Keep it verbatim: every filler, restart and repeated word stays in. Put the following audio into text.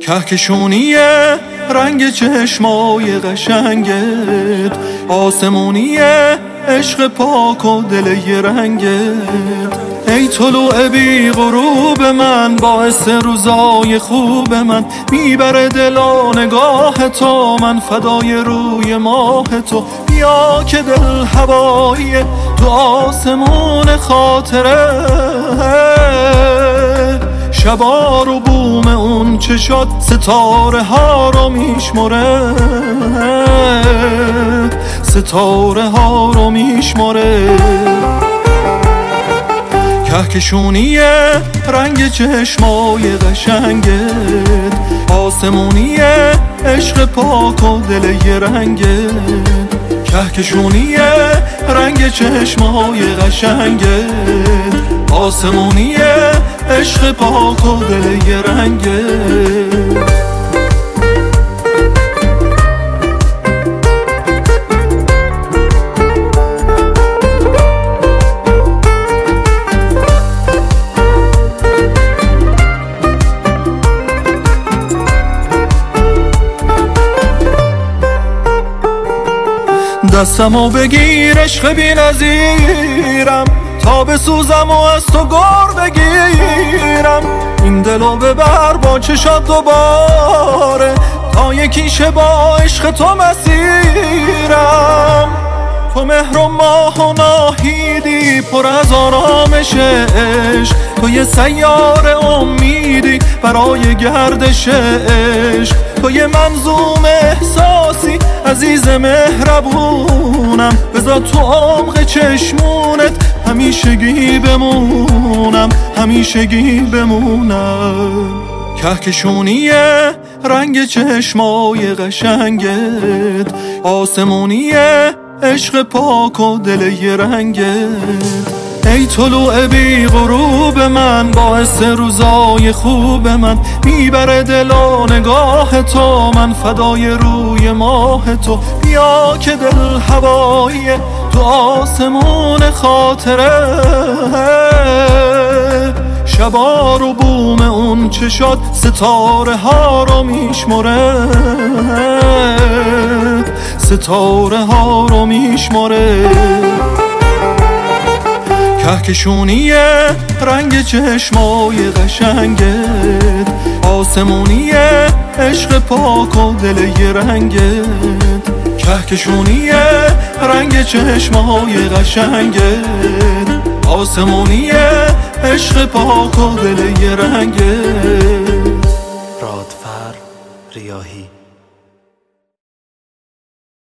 کهکشونیه رنگ چشمای قشنگت، آسمونیه عشق پاک و دل یه رنگت. ای طلوع بی غروب من، باعث روزای خوب من، میبره دلا نگاه تو، من فدای روی ماه تو. بیا که دل هواییه تو آسمون خاطره، شبا رو بوم اون چشات ستاره ها رو میشمره، ستاره ها رو میشمره. کهکشونیه رنگ چشمای قشنگت، آسمونیه عشق پاک و دل یه رنگت. کهکشونیه رنگ چشمای قشنگت، آسمونیه عشق پاک و دل یه رنگت. دستمو بگیر عشق بی نظیرم، تا بسوزم و از تو گر بگیرم. این دلو ببر با چشات دوباره، تا یکیشه با عشق تو مسیرم. تو مهر و ماه و ناهیدی، پر از آرامش عشق. تو یه سیاره امیدی برای گردش عشق. تو یه منظوم احساسی عزیز مهربونم، بذار تو عمق چشمونت همیشگی بمونم، همیشگی بمونم. کهکشونیه رنگ چشمای قشنگت، آسمونیه عشق پاک و دل یه رنگت. ای طلوع بی غروب من، باعث روزای خوب من، میبره دلا نگاه تو، من فدای روی ماه تو. بیا که دل هواییه تو آسمون خاطره، شبا رو بوم اون چشات ستاره ها رو میشمره، ستاره ها رو میشمره. کهکشونیه رنگ چشمای قشنگت، آسمونیه عشق پاک و دل یه رنگت. کهکشونیه رنگ چشمای قشنگت، آسمونیه عشق پاک و دل یه رنگت. رادفر ریاحی.